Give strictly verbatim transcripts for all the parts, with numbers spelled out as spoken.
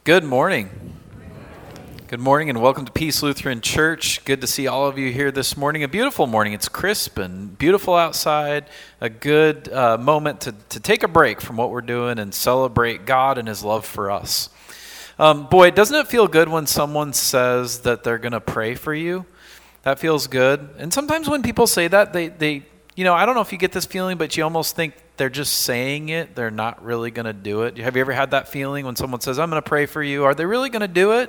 Good morning. Good morning and welcome to Peace Lutheran Church. Good to see all of you here this morning. A beautiful morning. It's crisp and beautiful outside. A good uh, moment to, to take a break from what we're doing and celebrate God and His love for us. Um, boy, doesn't it feel good when someone says that they're going to pray for you? That feels good. And sometimes when people say that, they, they, you know, I don't know if you get this feeling, but you almost think they're just saying it. They're not really going to do it. Have you ever had that feeling when someone says, I'm going to pray for you? Are they really going to do it?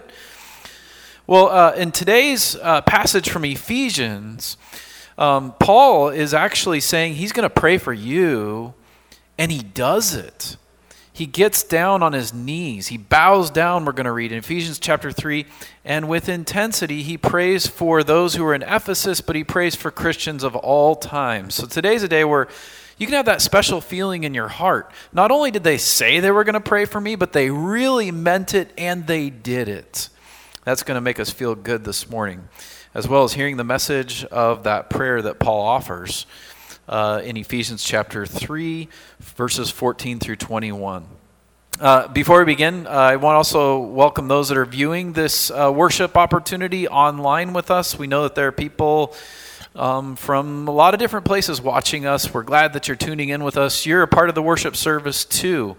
Well, uh, in today's uh, passage from Ephesians, um, Paul is actually saying he's going to pray for you, and he does it. He gets down on his knees. He bows down, we're going to read in Ephesians chapter three, and with intensity he prays for those who are in Ephesus, but he prays for Christians of all times. So today's a day where you can have that special feeling in your heart. Not only did they say they were going to pray for me, but they really meant it and they did it. That's going to make us feel good this morning, as well as hearing the message of that prayer that Paul offers uh, in Ephesians chapter three, verses fourteen through twenty-one. Uh, before we begin, uh, I want to also welcome those that are viewing this uh, worship opportunity online with us. We know that there are people Um, from a lot of different places watching us. We're glad that you're tuning in with us. You're a part of the worship service too.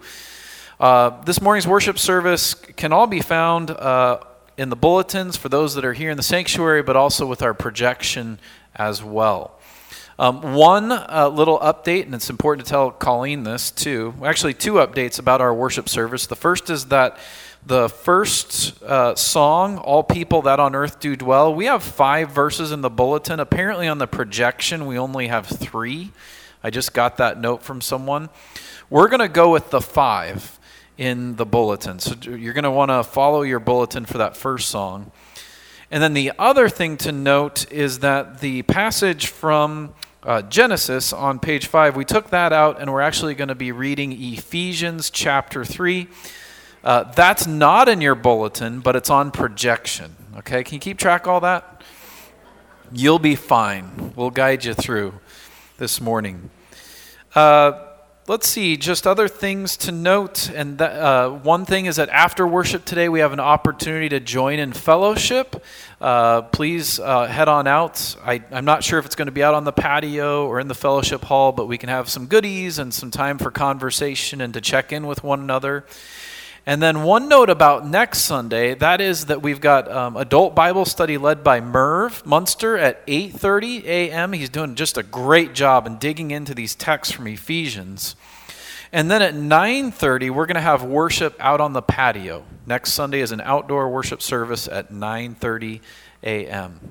Uh, this morning's worship service can all be found uh, in the bulletins for those that are here in the sanctuary, but also with our projection as well. Um, one uh, little update, and it's important to tell Colleen this too. Actually, two updates about our worship service. The first is that the first uh, song, All People That on Earth Do Dwell, we have five verses in the bulletin. Apparently on the projection, we only have three. I just got that note from someone. We're going to go with the five in the bulletin. So you're going to want to follow your bulletin for that first song. And then the other thing to note is that the passage from uh, Genesis on page five, we took that out and we're actually going to be reading Ephesians chapter three. Uh, that's not in your bulletin, but it's on projection. Okay, can you keep track of all that? You'll be fine. We'll guide you through this morning. Uh, let's see, just other things to note. And that, uh, one thing is that after worship today, we have an opportunity to join in fellowship. Uh, please uh, head on out. I, I'm not sure if it's going to be out on the patio or in the fellowship hall, but we can have some goodies and some time for conversation and to check in with one another. And then one note about next Sunday, that is that we've got um, adult Bible study led by Merv Munster at eight thirty a.m. He's doing just a great job in digging into these texts from Ephesians. And then at nine thirty, we're going to have worship out on the patio. Next Sunday is an outdoor worship service at nine thirty a.m.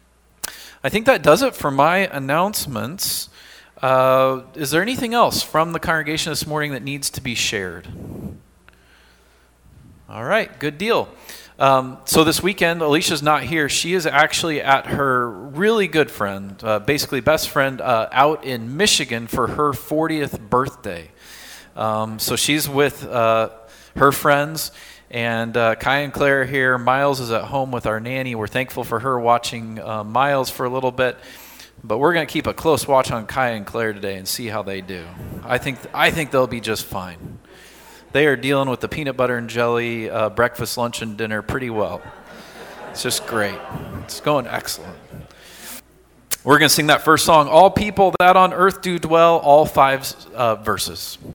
I think that does it for my announcements. Uh, is there anything else from the congregation this morning that needs to be shared? All right, good deal. Um, so this weekend, Alicia's not here. She is actually at her really good friend, uh, basically best friend, uh, out in Michigan for her fortieth birthday. Um, so she's with uh, her friends, and uh, Kai and Claire are here. Miles is at home with our nanny. We're thankful for her watching uh, Miles for a little bit, but we're going to keep a close watch on Kai and Claire today and see how they do. I think I think they'll be just fine. They are dealing with the peanut butter and jelly uh, breakfast, lunch, and dinner pretty well. It's just great. It's going excellent. We're going to sing that first song, All People That on Earth Do Dwell, all five uh, verses.